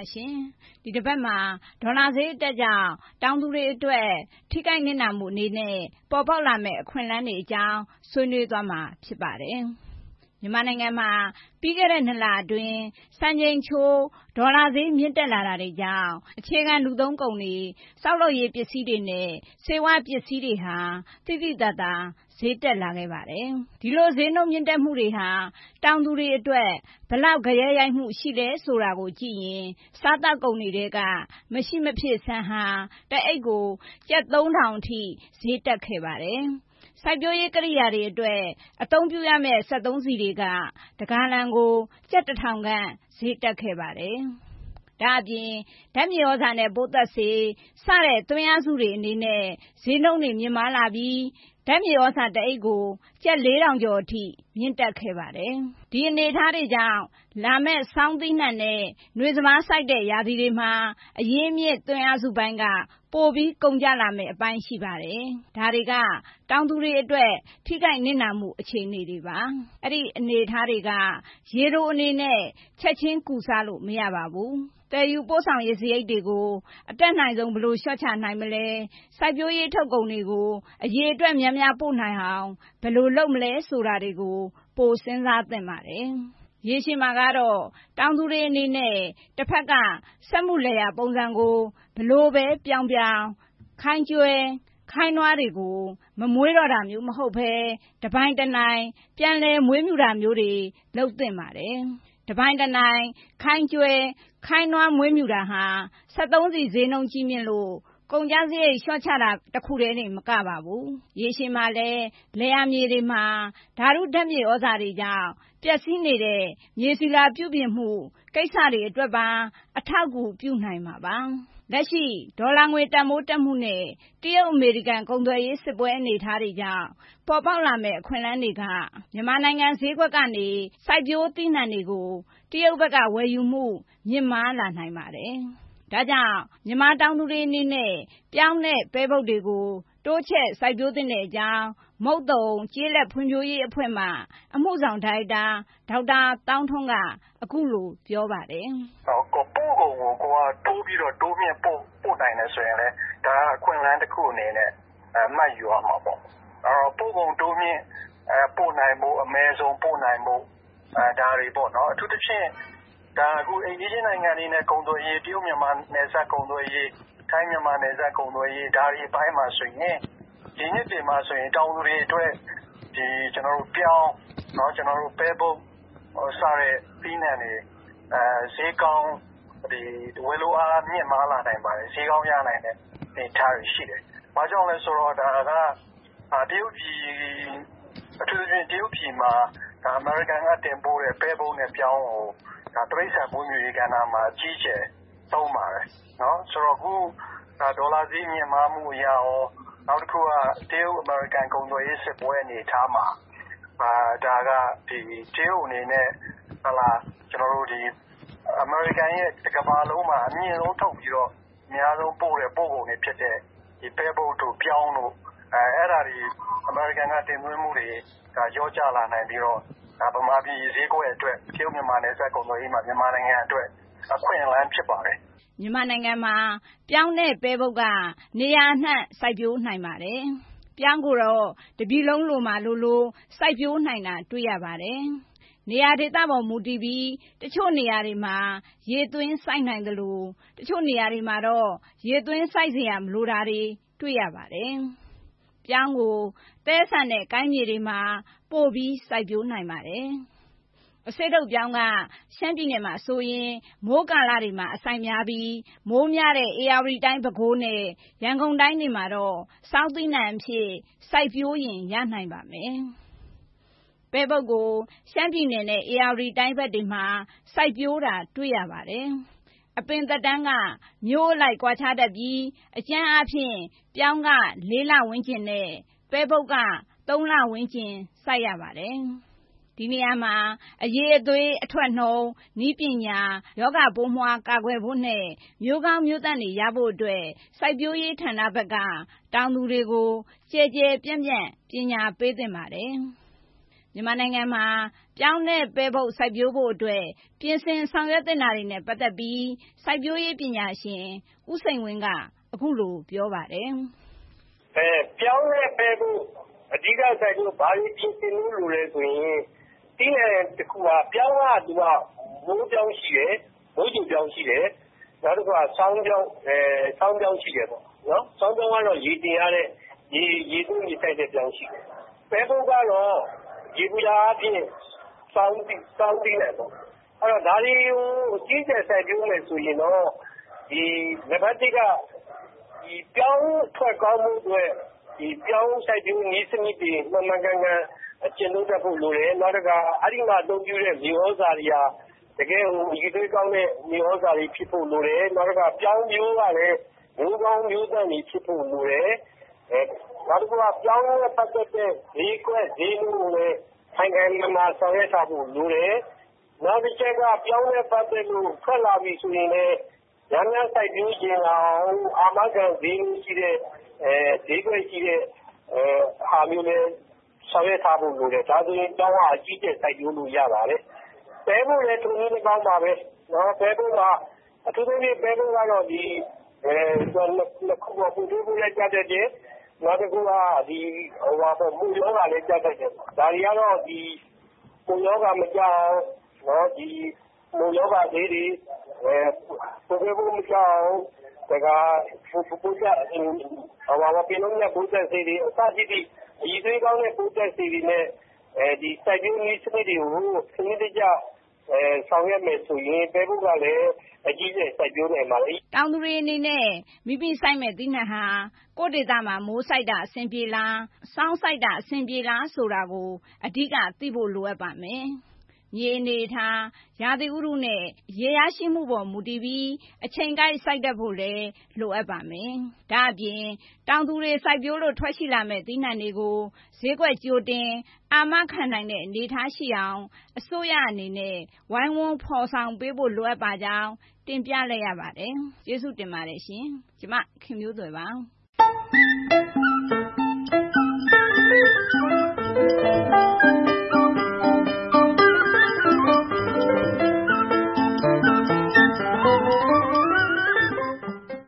ရှင်ဒီတစ်ပတ်မှာဒေါ်လာဈေးတက်ကြောင်းတောင်သူတွေအတွက်ထိခိုက်နစ်နာမှုအနေနဲ့ပေါ်ပေါက်လာမဲ့အခွင့်အလမ်းတွေအကြောင်းဆွေးနွေးသွားမှာဖြစ်ပါတယ်မြန်မာနိုင်ငံမှာပြီးခဲ့တဲ့2လအတွင်းစံချိန်ချိုးဒေါ်လာဈေးမြင့်တက်လာတာတွေကြောင့်အခြေခံလူသုံးကုန်တွေစောက်လုပ်ရေးပစ္စည်းတွေနဲ့ဆေးဝါးပစ္စည်းတွေဟာတိတိတတ်တာဈေးတက်လာခဲ့ပါတယ်ဒီလိုဈေးနှုန်းမြင့်တက်မှုတွေဟာတောင်သူတွေအတွက်ဘလောက်ကြရဲရိုက်မှုရှိလဲဆိုတာကိုကြည့်ရင်စားသောက်ကုန်တွေကမရှိမဖြစ်ဆန်ဟာတအိတ်ကိုကျပ်3000အထိဈေးတက်ခဲ့ပါတယ်စိုက်ပျိုးရေးကိရိယာတွေအတွက်အသုံးပြုရမယ့်စက်သုံးဆီတွေကတဂါလံကိုကျပ်1000ခန့်ဈေးတက်ခဲ့ပါတယ်။ဒါအပြင်ဓာတ်မြေဩဇာနဲ့ပိုးသက်ဆေးစတဲ့သွင်းအားစုတွေအနေနဲ့ဈေးနှုန်းတွေမြင့်မားလာပြီးဓာတ်မြေဩဇာတအိတ်ကိုကျပ်4000ကျော်အထိမြင့်တက်ခဲ့ပါတယ်။ဒီအနေအထားတွေကြောင့်လာမယ့်ဆောင်းသီးနှံနဲ့နွေစပါးစိုက်တဲ့ရာသီတွေမှာအရင်းအမြစ်သွင်းအားစုပိုင်းကပိုပြီးကုန်ကျလာမယ့်အပိုင်းရှိပါတယ်။ဒါတွေကတောင်သူတွေအတွက်ထိခိုက်နစ်နာမှုအခြေအနေတွေပါ။အဲ့ဒီအနေအထားတွေကရေတိုအနေနဲ့ချက်ချင်းကုစားလို့မရပါဘူး။တယ်ယူပို့ဆောင်ရေးစရိတ်တွေကိုအတက်နိုင်ဆုံးဘယ်လိုလျှော့ချနိုင်မလဲစိုက်ပျိုးရေးထုတ်ကုန်တွေကိုအရေအတွက်များများပို့နိုင်အောင်ဘယ်လိုလုပ်မလဲဆိုတာတွေကိုပိုစဉ်းစားသင့်ပါတယ်ရေရှည်မှာကတော့တောင်သူတွေအနေနဲ့တစ်ဖက်ကစက်မှုလယ်ယာပုံစံကိုဘလို့ပဲပြောင်းခိုင်းကျွဲခိုင်းနွားတွေကိုမမွေးတော့တာမျိုးမဟုတ်ဘဲတပိုင်းတနိုင်ပြန်လဲမွေးမြူတာမျိုးတွေလုပ်သင့်ပါတယ်တပိုင်းတနိုင်ခိုင်းကျွဲခိုင်းနွားမွေးမြူတာဟာ73စီဈေးနှုန်းကြီးမြင့်လို့ကုန်ကျစရိတ်လျှော့ချတာတခုတည်းနဲ့မကပါဘူးရေရှည်မှာလည်းလယ်ယာမြေတွေမှာဓာတုဓာတ်မြေဩဇာတွေကြောင့်ပျက်စီးနေတဲ့မြေဆီလာပြုပြင်မှုကိစ္စတွေအတွက်ပါအထောက်အကူပြုနိုင်မှာပါလက်ရှိဒေါ်လာငွေတန်ဖိုးတက်မှုနဲ့တရုတ်အမေရိကန်ကုန်သွယ်ရေးစစ်ပွဲအနေအထားတွေကြောင့်ပေါ်ပေါက်လာမဲ့အခွင့်အလမ်းတွေကမြန်မာနိုင်ငံဈေးကွက်ကနေစိုက်ပျိုးသီးနှံတွေကိုတရုတ်ဘက်ကဝယ်ယူမှုမြင့်မားလာနိုင်ပါတယ်ဒါကြောင့်မြန်မာတောင်သူတွေအနေနဲ့ပြောင်းတဲ့ပဲပုတ်တွေကိုတိုးချဲ့စိုက်ပျိုးသင့်တဲ့အကြောင်းမုတ်တုံကျေးလက်ဖွံ့ဖြိုးရေးအဖွဲ့မှအမှုဆောင်ဒါရိုက်တာဒေါက်တာတောင်းထွန်းကအခုလိုပြောပါတယ်ပို့ကုန်ကိုတိုးပြီးတော့တိုးမြင့်ပို့နိုင်တယ်ဆိုရင်လည်းဒါအခွင့်အလမ်းတစ်ခုအနေနဲ့မှတ်ယူရမှာပေါ့ပို့ကုန်တိုးမြင့်ပို့နိုင်ဖို့အမဲဆုံးပို့နိုင်ဖို့ဒါတွေပေါ့နော်အထူးသဖြင့်ဒါအခုအိန္ဒိယနိုင်ငံတွေနဲ့ကုန်သွယ်ရေးတရုတ်မြန်မာနယ်စပ်ကုန်သွယ်ရေးထိုင်းမြန်မာနယ်စပ်ကုန်သွယ်ရေးဒါတွေအပိုင်းမှာဆိုရင်ဒီနှစ်တွေမှာဆိုရင်တောင်သူတွေအတွက်ဒီကျွန်တော်တို့ပြောင်းเนาะကျွန်တော်တို့ပဲပုတ်စားတဲ့ပြီးနှံတွေဈေးကောင်းဒီဝယ်လိုအားမြင့်မားလာနိုင်ပါတယ်ဈေးကောင်းရနိုင်တဲ့အနေအထားတွေရှိတယ်။ဘာကြောင့်လဲဆိုတော့ဒါကတရုတ်ပြည်အထူးသဖြင့်တရုတ်ပြည်မှာအမေရိကန်ကတင်ပို့တဲ့ပဲပုတ်နဲ့ပြောင်းကိုတရိတ်ဆန်မွေးမြူရေးကဏ္ဍမှာကြီးကျယ်သုံးပါတယ်နော်ဆိုတော့အခုဒေါ်လာဈေးမြင့်မားမှုအရာရောနောက်တစ်ခုကတရုတ်အမေရိကန်ကုန်သွယ်ရေးစစ်ပွဲအနေအထားမှာဒါကဒီတရုတ်အနေနဲ့ဟလာကျွန်တော်တို့ဒီအမေရိကန်ရဲ့ကမ္ဘာလုံးမှာအမြင့်ဆုံးထုတ်ပြီးတော့အများဆုံးပို့တဲ့ပို့ကုန်တွေဖြစ်တဲ့ဒီပဲပုတ်တို့ပြောင်းတို့အဲ့ဒါဒီအမေရိကန်ကတင်သွင်းမှုတွေရောကျလာနိုင်ပြီးတော့ဗမာပြည်ဈေးကွက်အတွက်တရုတ်မြန်မာနယ်စပ်ကုန်သွယ်ရေးမှာမြန်မာနိုင်ငံအတွက်အခွင့်အလမ်းဖြစ်ပါတယ်မြန်မာနိုင်ငံမှာပြောင်းတဲ့ပဲပုတ်ကနေရာအနှံ့စိုက်ပျိုးနိုင်ပါတယ်ပြောင်းကိုတော့တပြည်လုံးလိုမှာလိုစိုက်ပျိုးနိုင်တာတွေ့ရပါတယ်နေရာဒေသပေါ်မူတည်ပြီးတချို့နေရာတွေမှာရေသွင်းစိုက်နိုင်တယ်လို့တချို့နေရာတွေမှာတော့ရေသွင်းစိုက်เสียမလိုတာတွေတွေ့ရပါတယ်ပြောင်းကိုသဲဆန်တဲ့ကိုင်းမြေတွေမှာပို့ပြီးစိုက်ပျိုးနိုင်ပါတယ်အစိတ်ထုတ်ပြောင်းကရှမ်းပြည်နယ်မှာဆိုရင်မိုးကာလတွေမှာအဆိုင်များပြီးမိုးများတဲ့ဧရာဝတီတိုင်းပဲခူးနဲ့ရန်ကုန်တိုင်းတွေမှာတော့စောင်းသီးနှံအဖြစ်စိုက်ပျိုးရင်ရနိုင်ပါမယ်ပဲပုတ်ကိုရှမ်းပြည်နယ်နဲ့ဧရာဝတီတိုင်းဘက်တွေမှာစိုက်ပျိုးတာတွေ့ရပါတယ်အပင်သက်တမ်းကမျိုးအလိုက်ကွာခြားတတ်ပြီးအကျန်းအားဖြင့်ပြောင်းက4လဝန်းကျင်နဲ့ပဲပုတ်က3လဝန်းကျင်စိုက်ရပါတယ်ဒီနေရာမှာအရေးအသွေးအထွက်နှုန်းနီးပညာယောဂပိုးမွှားကာကွယ်ဖို့နဲ့မျိုးကောင်းမျိုးသန့်တွေရဖို့အတွက်စိုက်ပျိုးရေးဌာနဘက်ကတောင်သူတွေကိုကြဲကြဲပြန့်ပြန့်ပညာပေးသင့်ပါတယ်မြန်မာနိုင်ငံမှာပြောင်းနဲ့ပဲပုပ်စိုက်ပျိုးဖို့အတွက်ပြင်ဆင်ဆောင်ရွက်သင့်တာတွေနဲ့ပတ်သက်ပြီးစိုက်ပျိုးရေးပညာရှင်ဦးစိန်ဝင်းကအခုလိုပြောပါတယ်။ပြောင်းနဲ့ပဲပုပ်အဓိကစိုက်လို့ဘာတွေပြင်ဆင်လို့လိုလဲဆိုရင်တီးနှံတစ်ခုကပြောင်းကသူကမိုးပြောင်းရှိတယ်မိုးကြိုပြောင်းရှိတယ်နောက်တစ်ခုကဆောင်းပြောင်းရှိတယ်ပေါ့နော်ဆောင်းပြောင်းကတော့ရေတင်ရတဲ့ရေသွင်းရေဆိုင်တဲ့ပြောင်းရှိတယ်ပဲပုပ်ကတော့ရေပူရာအပြင်ဆောင်းပြီးတယ်ပေါ့အဲ့တော့ဒါတွေကိုကြီးကျယ်စိုက်ပျိုးမယ်ဆိုရင်တော့ဒီနံပါတ်1ကဒီပြောင်းထွက်ကောင်းမှုအတွက်ဒီပြောင်းစိုက်ပျိုးနည်းစနစ်တွေမှန်မှန်ကန်ကန်ကျင့်သုံးတတ်ဖို့လိုတယ်နောက်တစ်ခါအဲ့ဒီမှာအသုံးပြုတဲ့မြေဩဇာတွေကတကယ်ရေသွေးကောင်းတဲ့မြေဩဇာတွေဖြစ်ဖို့လိုတယ်နောက်တစ်ခါပြောင်းမျိုးကလည်းမျိုးကောင်းမျိုးသန့်တွေဖြစ်ဖို့လိုတယ်နောက်တစ်ခုကပြောင်းနဲ့ပတ်သက်တဲ့ဈေးကွက်ဈေးနှုန်းကိုလည်းခိုင်ခိုင်မာမာဆောင်ရွက်ထားဖို့လိုတယ်နောက်တစ်ချက်ကပြောင်းနဲ့ပတ်သက်လို့ထွက်လာပြီဆိုရင်လည်းညံ့စိုက်ပျိုးခြင်းအောင်အာမခံဈေးနှုန်းရှိတဲ့ဈေးကွက်ရှိတဲ့ဟာမျိုးနဲ့ဆောင်ရွက်ထားဖို့လိုတယ်ဒါဆိုရင်တောင်းအကြီးကျယ်စိုက်ပျိုးလို့ရပါတယ်ပဲပုပ်လည်းထုံနည်းတစ်ပေါင်းပါပဲနော်ပဲပုပ်ကအထူးသဖြင့်ပဲပုပ်ကတော့ဒီနှစ်ခုပေါ်ပူသွေးမှုလည်းကြတတ်တယ်နောက်တစ်ခုကဒီမှုယောဂလည်းကြတတ်တယ်ဒါတွေကတော့ဒီမှုယောဂမကြောက်နော်ဒီမှုယောဂသေးတွေပူသွေးမှုမကြောက်ဒါကပူကြပြင်လုံးနဲ့ပူသက်စေးတွေအစရှိသည့်အည်သွေးကောင်းတဲ့ပူသက်စေးတွေနဲ့ဒီစိုက်ပျိုးနည်းစနစ်တွေကိုစနစ်တကျဆောင်ရွက်မယ်ဆိုရင်ပဲပုပ်ကလည်းအကြီးကျယ်စိုက်ပျိုးနိုင်ပါလိမ့်တောင်သူတွေအနေနဲ့မိစိုက်မဲ့သီးနှံဟာကိုယ့်ဒေသမှာမိုးစိုက်တာအဆင်ပြေလားစောင်းစိုက်တာအဆင်ပြေလားဆိုတာကိုအဓိကသိဖို့လိုအပ်ပါမယ်မြေအနေထားရာသီဥတုနဲ့ရေရရှိမှုပေါ်မူတည်ပြီးအချိန်ကိုက်စိုက်တတ်ဖို့လည်းလိုအပ်ပါမယ်ဒါအပြင်တောင်သူတွေစိုက်ပျိုးလို့ထွက်ရှိလာမဲ့သီးနှံတွေကိုဈေးကွက်ကြိုတင်အာမခံနိုင်တဲ့အနေအထားရှိအောင်အစိုးရအနေနဲ့ဝိုင်းဝန်းဖော်ဆောင်ပေးဖို့လိုအပ်ပါကြောင်းတင်ပြလိုက်ရပါတယ်ကျေးဇူးတင်ပါတယ်ရှင်ကျမခင်မျိုးသွယ်ပါ